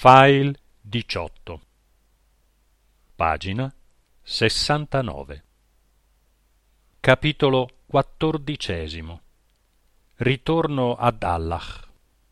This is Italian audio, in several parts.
File 18, pagina 69. Capitolo 14. Ritorno ad Allach.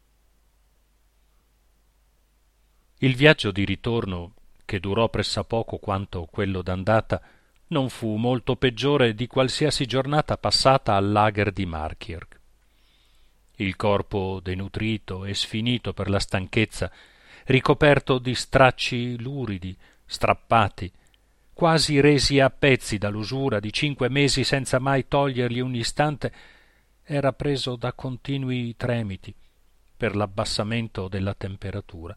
Il viaggio di ritorno, che durò pressappoco quanto quello d'andata, non fu molto peggiore di qualsiasi giornata passata al lager di Markirk. Il corpo denutrito e sfinito per la stanchezza, ricoperto di stracci luridi, strappati, quasi resi a pezzi dall'usura di 5 mesi senza mai togliergli un istante, era preso da continui tremiti per l'abbassamento della temperatura.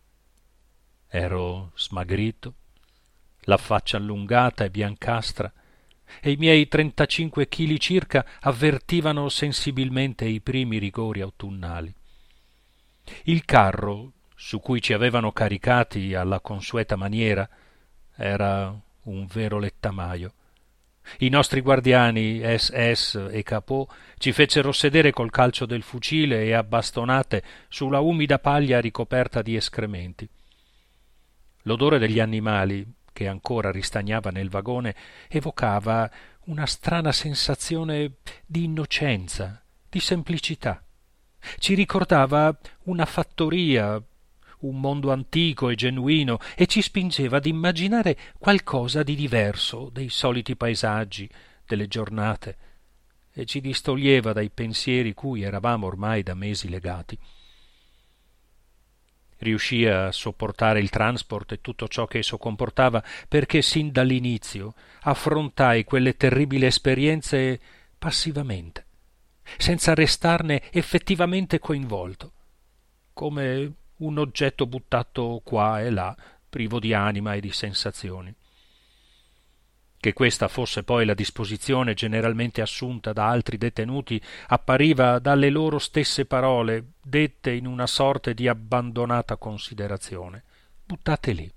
Ero smagrito, la faccia allungata e biancastra, e i miei 35 chili circa avvertivano sensibilmente i primi rigori autunnali. Il carro, su cui ci avevano caricati alla consueta maniera, era un vero lettamaio. I nostri guardiani SS e Capò ci fecero sedere col calcio del fucile e a bastonate sulla umida paglia ricoperta di escrementi. L'odore degli animali, che ancora ristagnava nel vagone, evocava una strana sensazione di innocenza, di semplicità. Ci ricordava una fattoria, un mondo antico e genuino, e ci spingeva ad immaginare qualcosa di diverso dei soliti paesaggi, delle giornate, e ci distoglieva dai pensieri cui eravamo ormai da mesi legati. Riuscii a sopportare il transport e tutto ciò che esso comportava, perché sin dall'inizio affrontai quelle terribili esperienze passivamente, senza restarne effettivamente coinvolto, come un oggetto buttato qua e là, privo di anima e di sensazioni. Che questa fosse poi la disposizione generalmente assunta da altri detenuti appariva dalle loro stesse parole, dette in una sorta di abbandonata considerazione, buttate lì.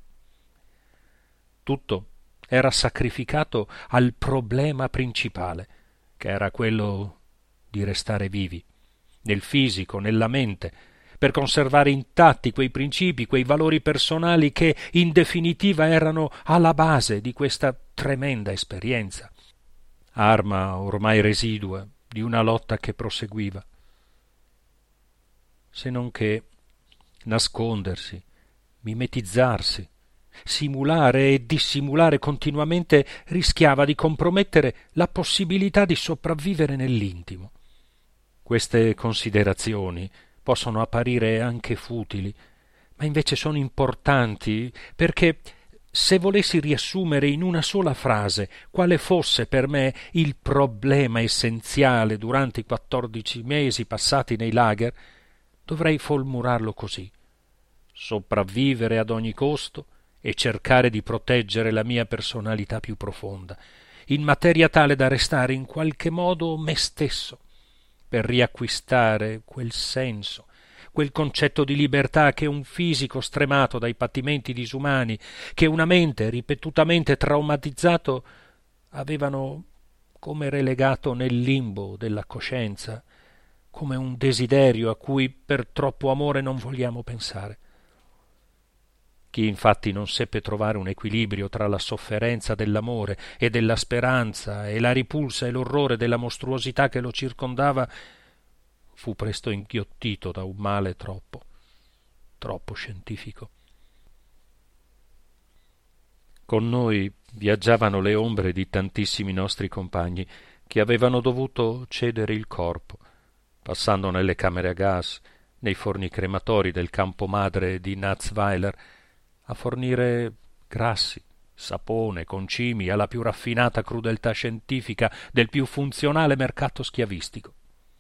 Tutto era sacrificato al problema principale, che era quello di restare vivi, nel fisico, nella mente, per conservare intatti quei principi, quei valori personali che in definitiva erano alla base di questa tremenda esperienza, arma ormai residua di una lotta che proseguiva. Se non che nascondersi, mimetizzarsi, simulare e dissimulare continuamente rischiava di compromettere la possibilità di sopravvivere nell'intimo. Queste considerazioni possono apparire anche futili, ma invece sono importanti, perché se volessi riassumere in una sola frase quale fosse per me il problema essenziale durante i 14 mesi passati nei lager, dovrei formularlo così: sopravvivere ad ogni costo e cercare di proteggere la mia personalità più profonda, in materia tale da restare in qualche modo me stesso, per riacquistare quel senso, quel concetto di libertà che un fisico stremato dai patimenti disumani, che una mente ripetutamente traumatizzato avevano come relegato nel limbo della coscienza, come un desiderio a cui per troppo amore non vogliamo pensare. Chi infatti non seppe trovare un equilibrio tra la sofferenza dell'amore e della speranza e la ripulsa e l'orrore della mostruosità che lo circondava, fu presto inghiottito da un male troppo scientifico. Con noi viaggiavano le ombre di tantissimi nostri compagni che avevano dovuto cedere il corpo, passando nelle camere a gas, nei forni crematori del campo madre di Natzweiler, a fornire grassi, sapone, concimi alla più raffinata crudeltà scientifica del più funzionale mercato schiavistico.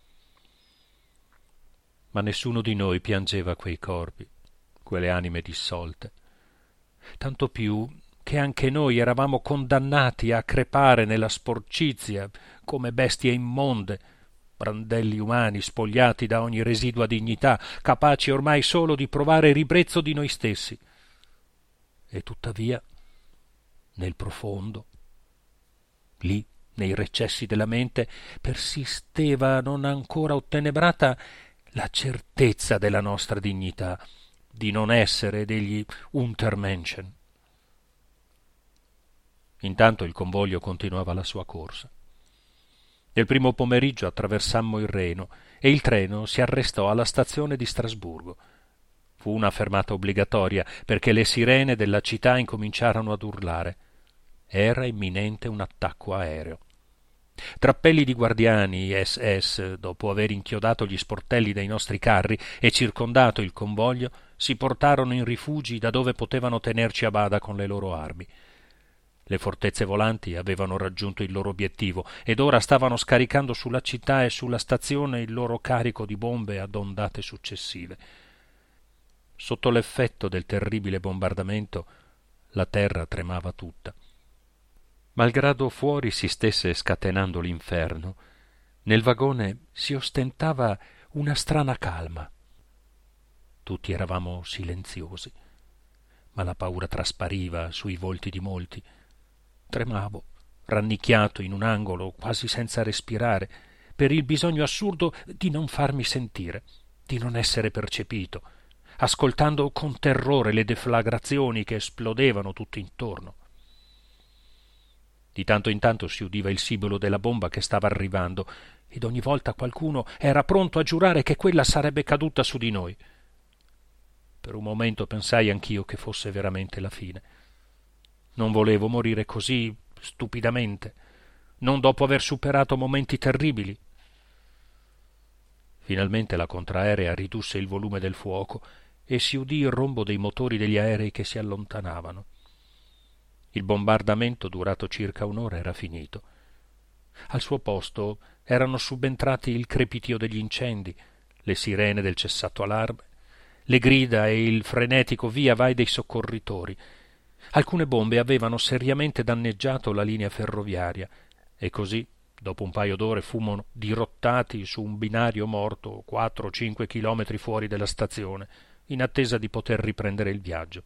Ma nessuno di noi piangeva quei corpi, quelle anime dissolte, tanto più che anche noi eravamo condannati a crepare nella sporcizia come bestie immonde, brandelli umani spogliati da ogni residua dignità, capaci ormai solo di provare ribrezzo di noi stessi. E tuttavia, nel profondo, lì, nei recessi della mente, persisteva non ancora ottenebrata la certezza della nostra dignità, di non essere degli Untermenschen. Intanto il convoglio continuava la sua corsa. Nel primo pomeriggio attraversammo il Reno e il treno si arrestò alla stazione di Strasburgo. Fu una fermata obbligatoria perché le sirene della città incominciarono ad urlare. Era imminente un attacco aereo. Trappelli di guardiani SS, dopo aver inchiodato gli sportelli dei nostri carri e circondato il convoglio, si portarono in rifugi da dove potevano tenerci a bada con le loro armi. Le fortezze volanti avevano raggiunto il loro obiettivo ed ora stavano scaricando sulla città e sulla stazione il loro carico di bombe ad ondate successive. Sotto l'effetto del terribile bombardamento la terra tremava tutta. Malgrado fuori si stesse scatenando l'inferno, nel vagone si ostentava una strana calma. Tutti eravamo silenziosi, ma la paura traspariva sui volti di molti. Tremavo, rannicchiato in un angolo, quasi senza respirare, per il bisogno assurdo di non farmi sentire, di non essere percepito, ascoltando con terrore le deflagrazioni che esplodevano tutto intorno. Di tanto in tanto si udiva il sibilo della bomba che stava arrivando ed ogni volta qualcuno era pronto a giurare che quella sarebbe caduta su di noi. Per un momento pensai anch'io che fosse veramente la fine. Non volevo morire così stupidamente, non dopo aver superato momenti terribili. Finalmente la contraerea ridusse il volume del fuoco e si udì il rombo dei motori degli aerei che si allontanavano. Il bombardamento, durato circa un'ora, era finito. Al suo posto erano subentrati il crepitio degli incendi, le sirene del cessato allarme, le grida e il frenetico via vai dei soccorritori. Alcune bombe avevano seriamente danneggiato la linea ferroviaria e così, dopo un paio d'ore, fummo dirottati su un binario morto 4 o 5 chilometri fuori dalla stazione, in attesa di poter riprendere il viaggio.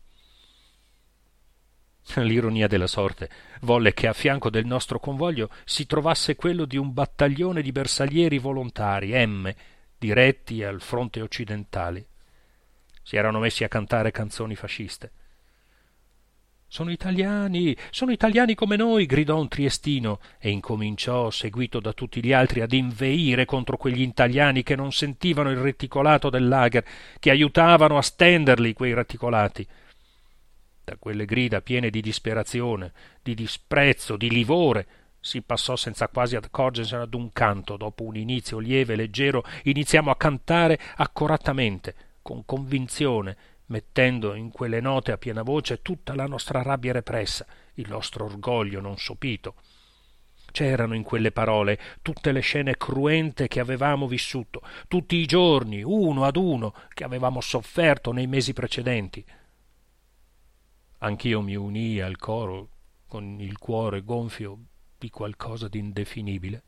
L'ironia della sorte volle che a fianco del nostro convoglio si trovasse quello di un battaglione di bersaglieri volontari, M, diretti al fronte occidentale. Si erano messi a cantare canzoni fasciste. Sono italiani come noi, gridò un triestino e incominciò, seguito da tutti gli altri, ad inveire contro quegli italiani che non sentivano il reticolato del lager, che aiutavano a stenderli quei reticolati. Da quelle grida piene di disperazione, di disprezzo, di livore, si passò senza quasi accorgersene ad un canto. Dopo un inizio lieve e leggero iniziamo a cantare accoratamente, con convinzione, mettendo in quelle note a piena voce tutta la nostra rabbia repressa, il nostro orgoglio non sopito. C'erano in quelle parole tutte le scene cruente che avevamo vissuto, tutti i giorni, uno ad uno, che avevamo sofferto nei mesi precedenti. Anch'io mi unii al coro con il cuore gonfio di qualcosa di indefinibile.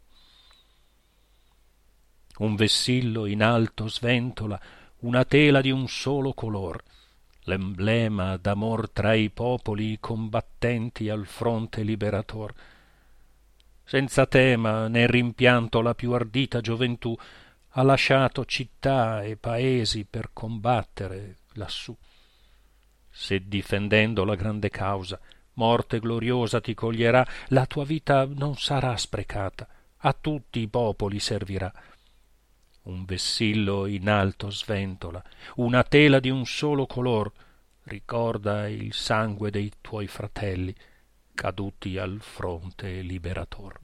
Un vessillo in alto sventola una tela di un solo color, l'emblema d'amor tra i popoli combattenti al fronte liberator. Senza tema né rimpianto la più ardita gioventù ha lasciato città e paesi per combattere lassù. Se difendendo la grande causa morte gloriosa ti coglierà, la tua vita non sarà sprecata, a tutti i popoli servirà. Un vessillo in alto sventola, una tela di un solo color, ricorda il sangue dei tuoi fratelli caduti al fronte liberator.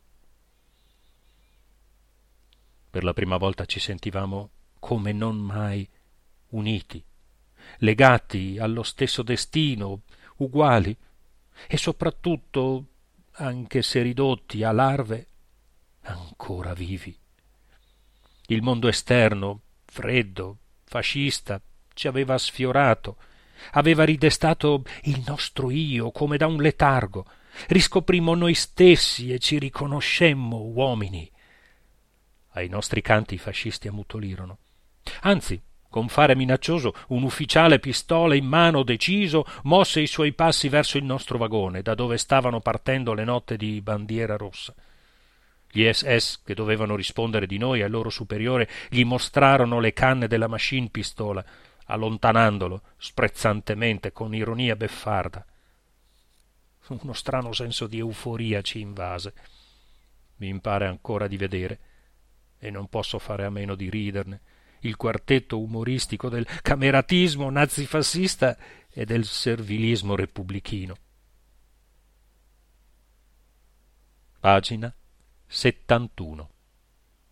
Per la prima volta ci sentivamo come non mai uniti, legati allo stesso destino, uguali e soprattutto, anche se ridotti a larve, ancora vivi. Il mondo esterno, freddo, fascista, ci aveva sfiorato, aveva ridestato il nostro io come da un letargo. Riscoprimmo noi stessi e ci riconoscemmo uomini. Ai nostri canti i fascisti ammutolirono. Anzi, con fare minaccioso, un ufficiale, pistola in mano, deciso, mosse i suoi passi verso il nostro vagone, da dove stavano partendo le note di bandiera rossa. Gli SS, che dovevano rispondere di noi al loro superiore, gli mostrarono le canne della machine pistola. allontanandolo sprezzantemente con ironia beffarda. Uno strano senso di euforia ci invase. Mi impare ancora di vedere, e non posso fare a meno di riderne, il quartetto umoristico del cameratismo nazifascista e del servilismo repubblichino. Pagina 71.